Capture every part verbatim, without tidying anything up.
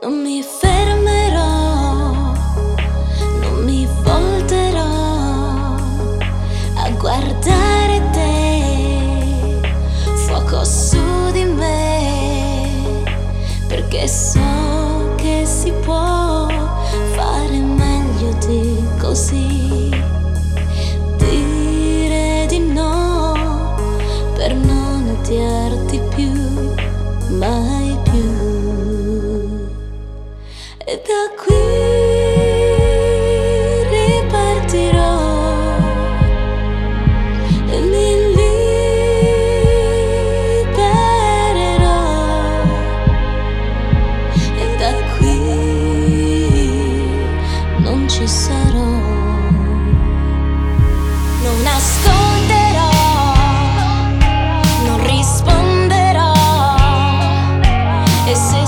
Non mi fermerò, non mi volterò a guardare te, fuoco su di me, perché so che si può fare meglio di così. Dire di no per non odiarti più, mai più. E da qui ripartirò e mi libererò. E da qui non ci sarò. Non nasconderò, non risponderò. E se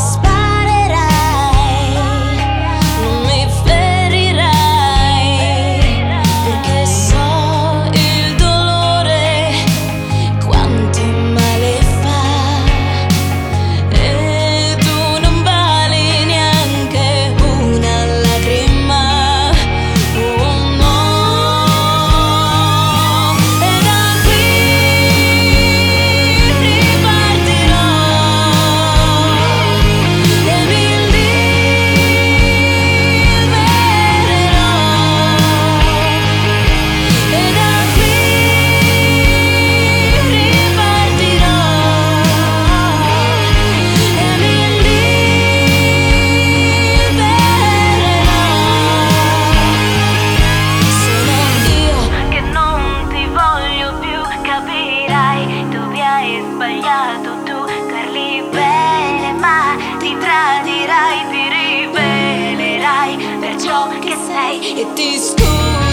sbagliato, tu parli bene ma ti tradirai, ti rivelerai per ciò che sei e ti scusi.